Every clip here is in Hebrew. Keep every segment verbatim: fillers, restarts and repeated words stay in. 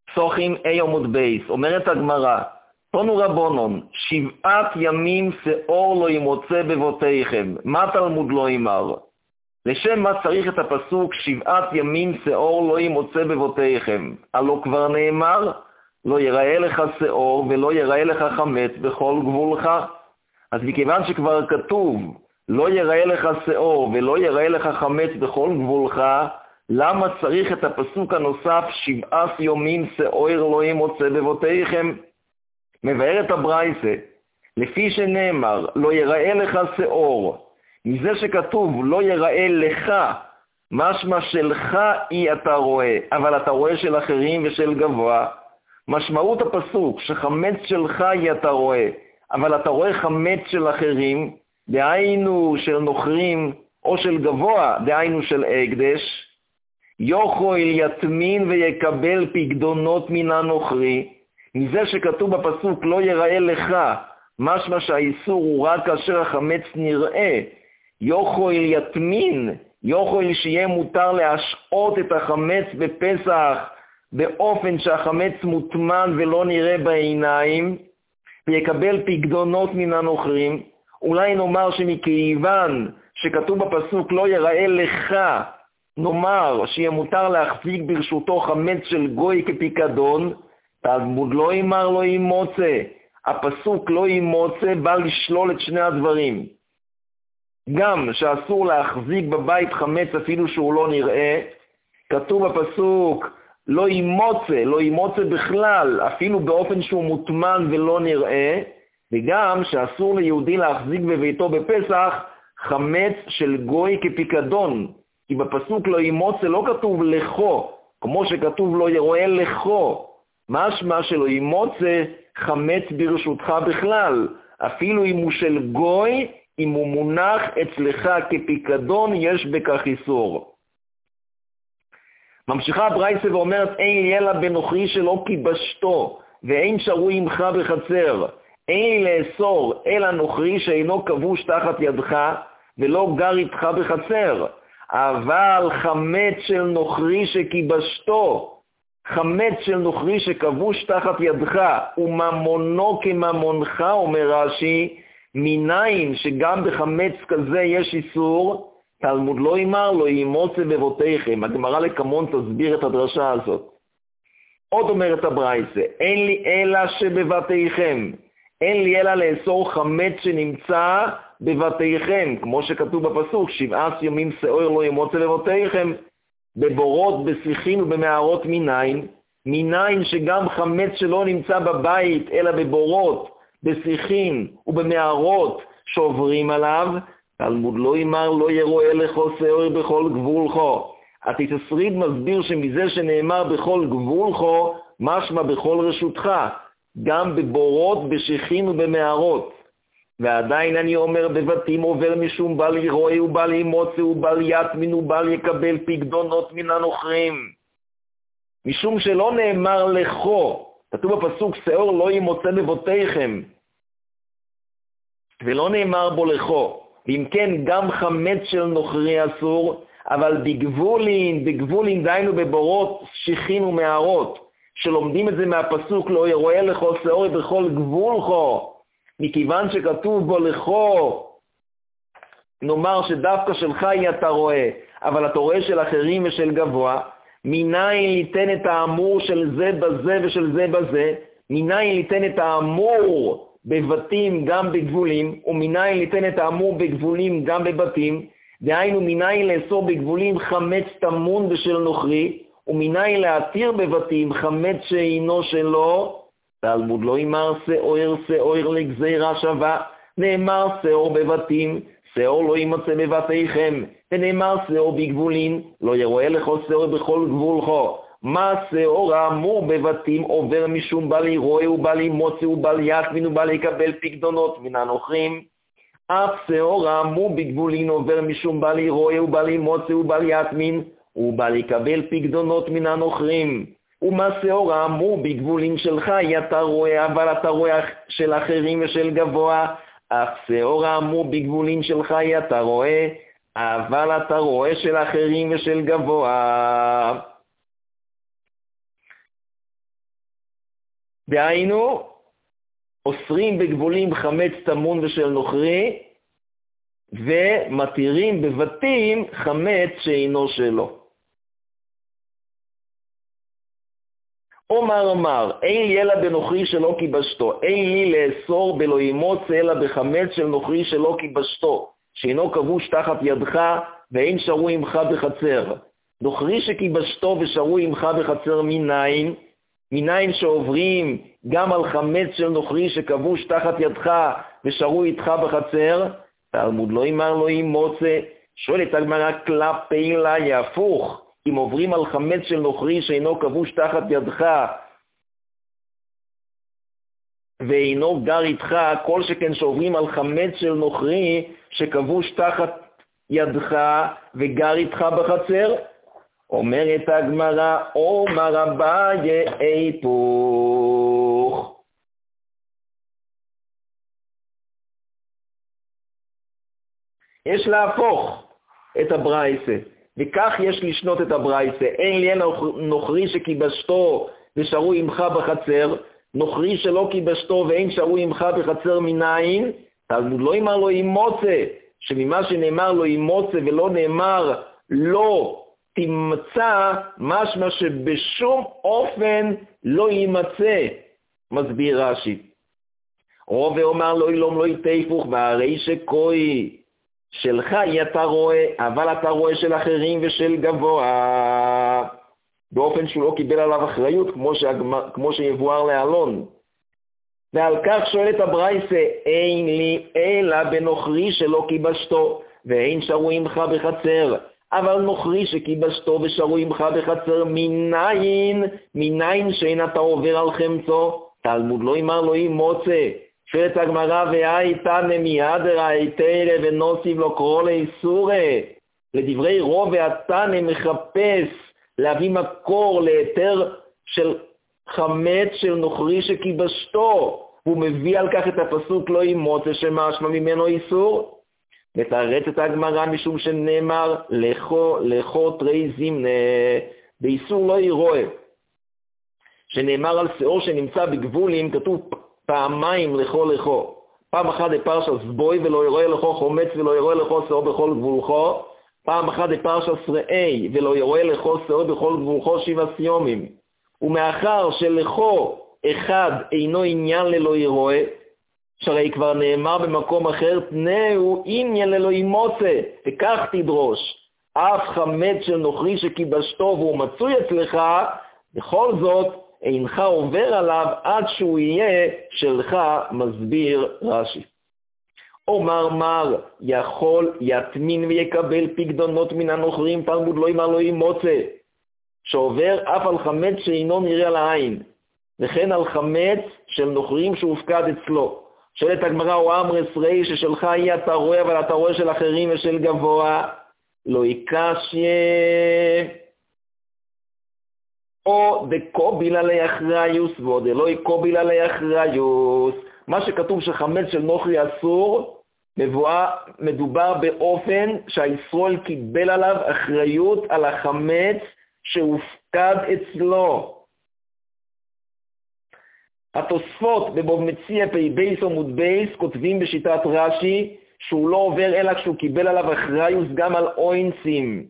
פסוחים אי עמוד בייס, אומרת הגמרא, תנו רבונון, שבעת ימים שאור לא ימוצא בבותיכם, מה תלמוד לא יאמר? לשם מה צריך את הפסוק שבעת ימים שאור לא ימוצא בבותיכם? הלא כבר נאמר, לא יראה לך שאור ולא יראה לך חמץ בכל גבולך. אז מכיוון שכבר כתוב, לא יראה לך שאור ולא יראה לך חמץ בכל גבולך, למה צריך את הפסוק הנוסף שבעת ימים שאור לא ימוצא בבותיכם? מבארת הברייתא, לפי שנאמר, לא יראה לך שאור, מזה שכתוב לא יראה לך, משמע שלך אי אתה רואה, אבל אתה רואה של אחרים ושל גבוה. משמעות הפסוק שחמץ שלך אי אתה רואה, אבל אתה רואה חמץ של אחרים, דהיינו של נוכרים, או של גבוה, דהיינו של הקדש, יוכל יטמין ויקבל פקדונות מן הנוכרי. מזה שכתוב בפסוק לא יראה לך, משמע שהאיסור הוא רק כאשר החמץ נראה, יוכל יטמין, יוכל שיהיה מותר להשעות את החמץ בפסח באופן שהחמץ מוטמן ולא נראה בעיניים, ויקבל פקדונות מן הנוכרים. אולי נאמר שמכיוון שכתוב בפסוק לא יראה לך, נאמר שיהיה מותר להחזיק ברשותו חמץ של גוי כפיקדון, תלמוד לא יאמר לא ימוצא. הפסוק לא ימוצא בא לשלול את שני הדברים. גם שאסור להחזיק בבית חמץ אפילו שהוא לא נראה, כתוב בפסוק לא ימוצא, לא ימוצא בכלל, אפילו באופן שהוא מוטמן ולא נראה, וגם שאסור ליהודי להחזיק בביתו בפסח חמץ של גוי כפיקדון, כי בפסוק לא ימוצא לא כתוב לכו, כמו שכתוב לא יראה לכו, משמע שלא ימוצא חמץ ברשותך בכלל, אפילו אם הוא של גוי, אם הוא מונח אצלך כפיקדון, יש בכך איסור. ממשיכה הברייתא ואומרת, אין לי אלא בנוכרי שלא כיבשתו, ואין שרוי עמך בחצר. אין לי לאסור אלא נוכרי שאינו כבוש תחת ידך, ולא גר איתך בחצר. אבל חמץ של נוכרי שכיבשתו, חמץ של נוכרי שכבוש תחת ידך, וממונו כממונך, אומר רש"י, מניין שגם בחמץ כזה יש איסור, תלמוד לא יאמר לא ימוצא בבותיכם. הגמרא לקמון תסביר את הדרשה הזאת. עוד אומרת הברייתא, אין לי אלא שבבתיכם, אין לי אלא לאסור חמץ שנמצא בבתיכם, כמו שכתוב בפסוק, שבעת ימים שאור לא ימוצא בבותיכם, בבורות, בשיחים ובמערות מניין, מניין שגם חמץ שלא נמצא בבית, אלא בבורות, בשיחים ובמערות שעוברים עליו, תלמוד לא יאמר לא יראה לך שאור בכל גבולך. התתסריד מסביר שמזה שנאמר בכל גבולך, משמע בכל רשותך, גם בבורות, בשיחים ובמערות. ועדיין אני אומר, בבתים עובר משום בל יראה ובל ימוצא ובל יטמין ובל יקבל פקדונות מן הנוכרים. משום שלא נאמר לכו, כתוב בפסוק שאור לא ימוצא בבותיכם, ולא נאמר בו לכו. ואם כן, גם חמץ של נוכרי אסור, אבל בגבולין, בגבולין דיינו בבורות, שיחים ומערות, שלומדים את זה מהפסוק לא יראה לך שאור בכל גבולך, מכיוון שכתוב בו לכו, נאמר שדווקא שלך היא אתה רואה, אבל אתה רואה של אחרים ושל גבוה, מניין ליתן את האמור של זה בזה ושל זה בזה, מניין ליתן את האמור בבתים גם בגבולים, ומניין ליתן את האמור בגבולים גם בבתים, דהיינו מניין לאסור בגבולים חמץ תמון בשל נוכרי, ומניין להתיר בבתים חמץ שאינו שלו, תלמוד לא יאמר שאור שאור לגזירה שווה, נאמר שאור בבתים, שאור לא ימצא בבתיכם, ונאמר שאור בגבולים, לא יראה לך שאור בכל גבולך. מה שאור האמור בבתים עובר משום בל יראה ובל ימוצא ובל יטמין ובל יקבל פקדונות מן הנוכרים. אף שאור האמור בגבולים עובר משום בל יראה ובל ימוצא ובל יטמין ובל יקבל פקדונות מן הנוכרים. ומה שאור האמור בגבולים שלך אתה רואה, אבל אתה רואה של אחרים ושל גבוה. אף שאור האמור בגבולים שלך אתה רואה, אבל אתה רואה של אחרים ושל גבוה. דהיינו, אוסרים בגבולים חמץ טמון ושל נוכרי, ומתירים בבתים חמץ שאינו שלו. אומר אמר, אין לי אלא בנוכרי שלא כיבשתו, אין לי לאסור בלא ימוץ אלא בחמץ של נוכרי שלא כיבשתו, שאינו כבוש תחת ידך ואין שרו עמך בחצר. נוכרי שכיבשתו ושרו עמך בחצר מניין, מניין שעוברים גם על חמץ של נוכרי שכבוש תחת ידך ושרו איתך בחצר, תלמוד לא אמר לא ימוצא, שואלת הגמרא כלפי לה יהפוך, אם עוברים על חמץ של נוכרי שאינו כבוש תחת ידך ואינו גר איתך, כל שכן שעוברים על חמץ של נוכרי שכבוש תחת ידך וגר איתך בחצר, אומרת הגמרא, אומר אביי היפוך. יש להפוך את הברייסה, וכך יש לשנות את הברייסה. אין לי נוכרי שכיבשתו ושרו עמך בחצר, נוכרי שלא כיבשתו ואין שרו עמך בחצר מניין, תלמוד לא אמר לו ימוצא, שממה שנאמר לו ימוצא ולא נאמר לא תמצא, משמע שבשום אופן לא יימצא, מסביר רש"י. או ואומר לו אילום לא יתהפוך, והרי שכוי שלך אתה רואה, אבל אתה רואה של אחרים ושל גבוה, באופן שהוא לא קיבל עליו אחריות, כמו, שהגמר, כמו שיבואר לאלון. ועל כך שואלת הברייסה, אין לי אלא בנוכרי שלא כיבשתו, ואין שרו עמך בחצר, אבל נוכרי שכיבשתו ושרו עמך בחצר, מניין, מניין שאין אתה עובר על חמצו, תלמוד לא אמר לא ימוצא. שואלת הגמרא, והייתה נמיהדר היתרה ונוסיב לו קרוא לאיסורי. לדברי רוב והתנא מחפש להביא מקור ליתר של חמץ של נוכרי שכיבשתו, הוא מביא על כך את הפסוק לא ימוצא שמשמע ממנו איסור. מתרץ את הגמרא משום שנאמר לכו לכו תרי זימנה, באיסור לא ירואה, שנאמר על שאור שנמצא בגבולים, כתוב פעמיים לכו לכו, פעם אחת בפרשת זבוי ולא ירואה לכו חומץ ולא ירואה לכו שאור בכל גבולכו, פעם אחת בפרשת שרעי ולא ירואה לכו שאור בכל גבולכו שבע סיומים. ומאחר שלכו אחד אינו עניין ללא ירואה, שהרי כבר נאמר במקום אחר, תנאו עניין ללא ימוצא, וכך תדרוש, אף חמץ של נוכרי שכיבשתו והוא מצוי אצלך, בכל זאת אינך עובר עליו עד שהוא יהיה שלך, מסביר רש"י. אומר מר, יכול יתמין ויקבל פקדונות מן הנוכרים, תלמוד לא אמר לא ימוצא, שעובר אף על חמץ שאינו נראה לעין, וכן על חמץ של נוכרים שהופקד אצלו. שואלת הגמרא, או אמרס ראי ששלך היא אתה רואה, אבל אתה רואה של אחרים ושל גבוה, לא יקשיה. או דקוביל עלי אחריוס, ועוד לא יקוביל עלי אחריוס. מה שכתוב שחמץ של נוכרי אסור, מבואה, מדובר באופן שהישראל קיבל עליו אחריות על החמץ שהופקד אצלו. התוספות בבוב מציע פי בייס עמוד בייס כותבים בשיטת רש"י שהוא לא עובר אלא כשהוא קיבל עליו אחריות גם על אוינסים.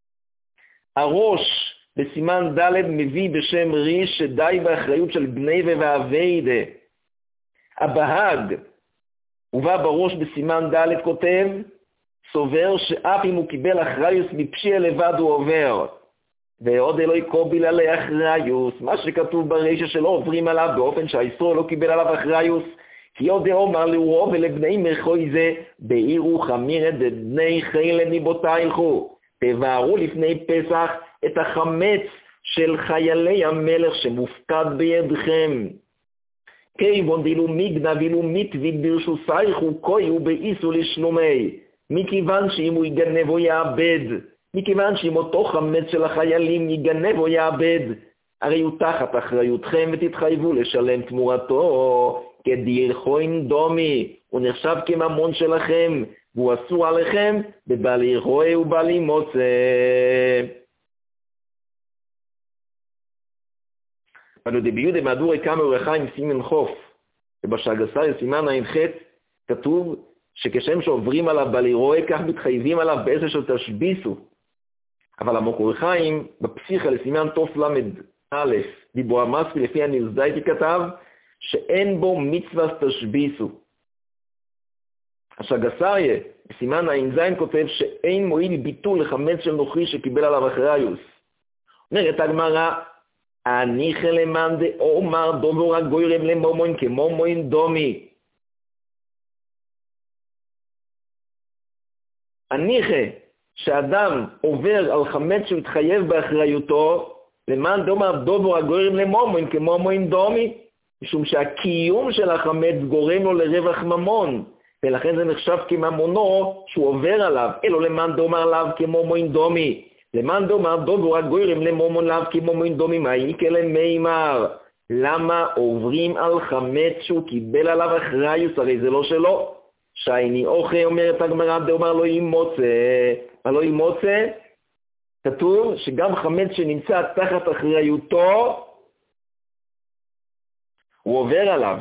הראש בסימן ד' מביא בשם ריש שדי באחריות של בני ואביידה. הבהג ובא בראש בסימן ד' כותב סובר שאף אם הוא קיבל אחריות מפשיע לבד הוא עובר. ועוד אלוהי קוביל עלי אחריוס, מה שכתוב ברישה שלא עוברים עליו באופן שהישראל לא קיבל עליו אחריוס, כי עוד אומר לאורו ולבני מרחוי זה, בעירו חמירת בני חילה מבותיכו, תבערו לפני פסח את החמץ של חיילי המלך שמופקד בידכם. כיוון דילו מגנה ואילו מתוויד ברשו סייכו כויו באיסו לשלומי, מכיוון שאם הוא יגנב או יאבד, מכיוון שאם אותו חמץ של החיילים יגנב או יאבד, הרי הוא תחת אחריותכם ותתחייבו לשלם תמורתו, כדיר חוין דומי, הוא נחשב כממון שלכם, והוא אסור עליכם בבעלי רואה ובעלי מוצא. אבל ביהודה מהדורי כמה ורחיים סימן חוף, ובשגסר סימן עין ח' כתוב שכשם שעוברים עליו בלירואה, כך מתחייבים עליו בעשר של תשביסו. אבל המקור חיים בפסיכה לסימן תוף למד א', דיבו המסקי לפי הנזדייתי כתב, שאין בו מצווה תשביסו. השגסריה, בסימן עין זין כותב שאין מועיל ביטול לחמץ של נוכרי שקיבל עליו אחריוס. אומרת הגמרא, הניחא למאן דאמר דובר הגוירם למומוין כמומוין דומי. הניחא שאדם עובר על חמץ שהוא התחייב באחריותו, למאן דאמר דובר הגוירם למומוין כמומוין דומי, משום שהקיום של החמץ גורם לו לרווח ממון, ולכן זה נחשב כממונו שהוא עובר עליו, אלו למאן דאמר לאו כמומוין דומי. למאן דאמר דובר הגוירם למומוין לאו כמומוין דומי, מה איקא למימר? למה עוברים על חמץ שהוא קיבל עליו אחריוס? הרי זה לא שלו. שייני אוכל, אומרת הגמרא, דאמר לא ימוצא. מה לא ימוצא? כתוב שגם חמץ שנמצא תחת אחריותו, הוא עובר עליו.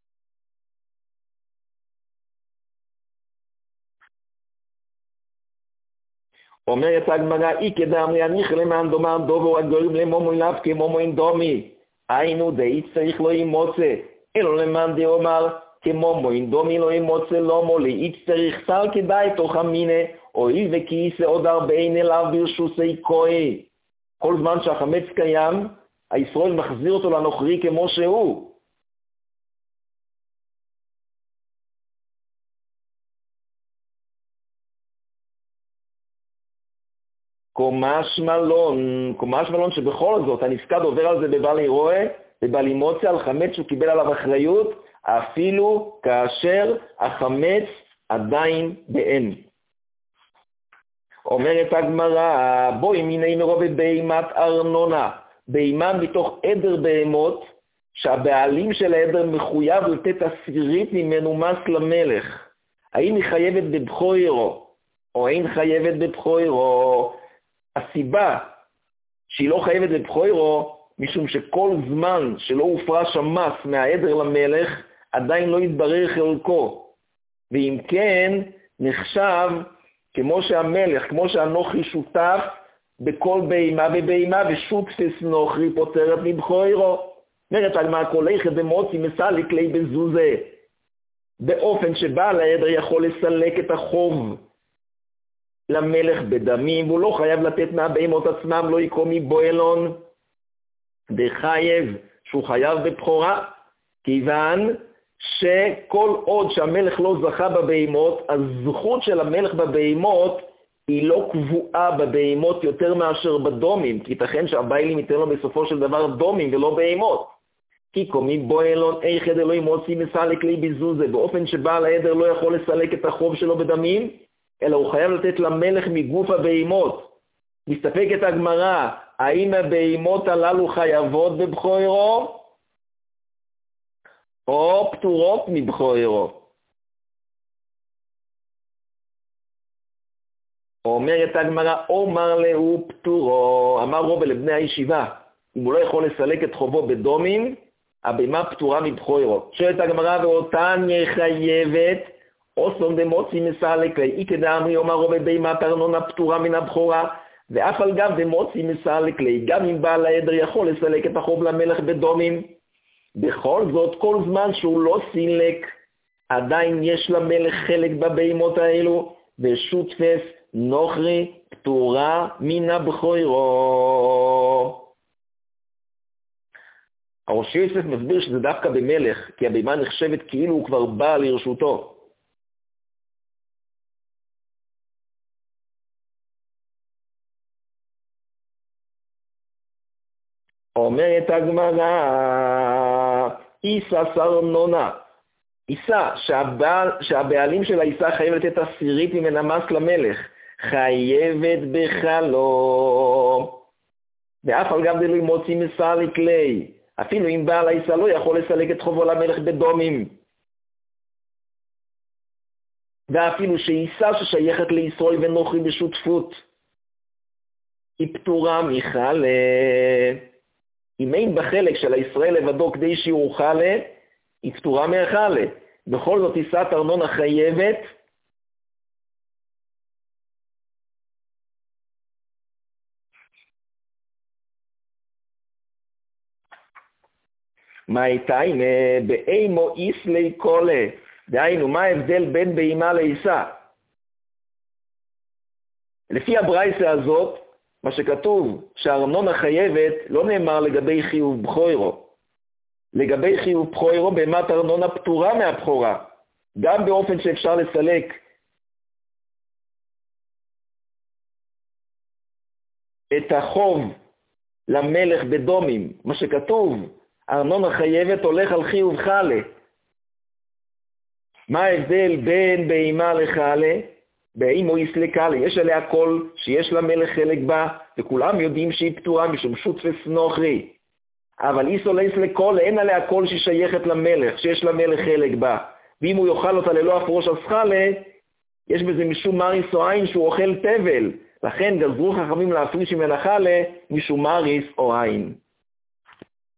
אומרת הגמרא, איקא דאמרי הניחא למאן דאמר דובר הגוירם למומוין לאו כמומוין דומי. היינו דאי צריך לא ימוצא, אלו למאן דאמר כמומוין דומי לא ימוצא לא מולי, אי צריך סל כדאי תוך המינה, אוי וכיסא עוד ארבעין אליו ברשוסי כהי. כל זמן שהחמץ קיים, הישראל מחזיר אותו לנוכרי כמו שהוא. קומש מלון, קומש מלון שבכל זאת הנפקד עובר על זה בבעלי רואה, בבעלי מוצא על חמץ שהוא קיבל עליו אחריות, אפילו כאשר החמץ עדיין באין. אומרת הגמרא, בואי מיני מרובה בהימת ארנונה, בהימה מתוך עדר בהמות, שהבעלים של העדר מחויב לתת עשירית ממנו מס למלך. האם היא חייבת בבחוירו, או אין חייבת בבחוירו? הסיבה שהיא לא חייבת בבחוירו, משום שכל זמן שלא הופרש המס מהעדר למלך, עדיין לא יתברר חלקו. ואם כן, נחשב כמו שהמלך, כמו שהנוכרי שותף בכל בהימה ובהימה, ושותפס נוכרי פותרת מבחוירו. אומרת הגמרא, כל איכא דמוציא מסלק ליה בזוזה, באופן שבעל העדר יכול לסלק את החוב למלך בדמים, והוא לא חייב לתת מהבהמות עצמם, לא יקום מבוילון, דחייב שהוא חייב בבחורה, כיוון שכל עוד שהמלך לא זכה בבהמות, הזכות של המלך בבהמות היא לא קבועה בבהמות יותר מאשר בדומים, כי ייתכן שהבעלים ייתן לו בסופו של דבר דומים ולא בהמות. כי קומי בוילון איכא דלא ימוציא מסלק ליה בזוזה, באופן שבעל העדר לא יכול לסלק את החוב שלו בדמים, אלא הוא חייב לתת למלך מגוף הבהמות. מסתפקת הגמרא, האם הבהמות הללו חייבות בבחוירו או פטורות מבחוירו? אומרת הגמרא, אומר לו פטורו, אמר רובה לבני הישיבה, אם הוא לא יכול לסלק את חובו בדומים, הבהמה פטורה מבחוירו. שואלת הגמרא, ואותן חייבת אוסום דמוציא מסלק ליה, איקא דאמרי אומר רובה בהמת ארנונה פטורה מן הבכורה, ואף על גב דמוציא מסלק ליה, גם אם בעל העדר יכול לסלק את החוב למלך בדומים, בכל זאת כל זמן שהוא לא סילק, עדיין יש למלך חלק בבהמות האלו, ושותפס נוכרי פטורה מן הבכורו. הראש יוסף מסביר שזה דווקא במלך, כי הבהמה נחשבת כאילו הוא כבר בא לרשותו. אומרת הגמרא, איסה סרנונה, איסה שהבעל, שהבעלים של האיסה חייב לתת עשירית ממנה מס למלך, חייבת בחלום, ואף על גב דלא ימוציא מסלק ליה, אפילו אם בעל האיסה לא יכול לסלק את חובו למלך בדומים, ואפילו שאיסה ששייכת לישראל ונוכרי בשותפות, היא פטורה מחלה. אם אין בחלק של הישראל לבדו כדי שיעור חלה, היא פטורה מהחלה. בכל זאת טיסת ארנונה חייבת מה הייתה? באימו איסלי קולה. דהיינו, מה ההבדל בין בהימה לעיסה? לפי הברייסה הזאת, מה שכתוב שהארנונה חייבת לא נאמר לגבי חיוב בחוירו. לגבי חיוב בחוירו, בהמת ארנונה פטורה מהבחורה. גם באופן שאפשר לסלק את החוב למלך בדומים. מה שכתוב, ארנונה חייבת הולך על חיוב חלה. מה ההבדל בין בהימה לחלה? בהימו איסלי קלה, יש עליה קול שיש למלך חלק בה, וכולם יודעים שהיא פטורה משום שותפס נוכרי. אבל איסו איסלי קולה, אין עליה קול ששייכת למלך, שיש למלך חלק בה. ואם הוא יאכל אותה ללא הפרוש אז חלה, יש בזה משום מריס או עין שהוא אוכל תבל. לכן גזרו חכמים להפריש ממנה חלה משום מריס או עין.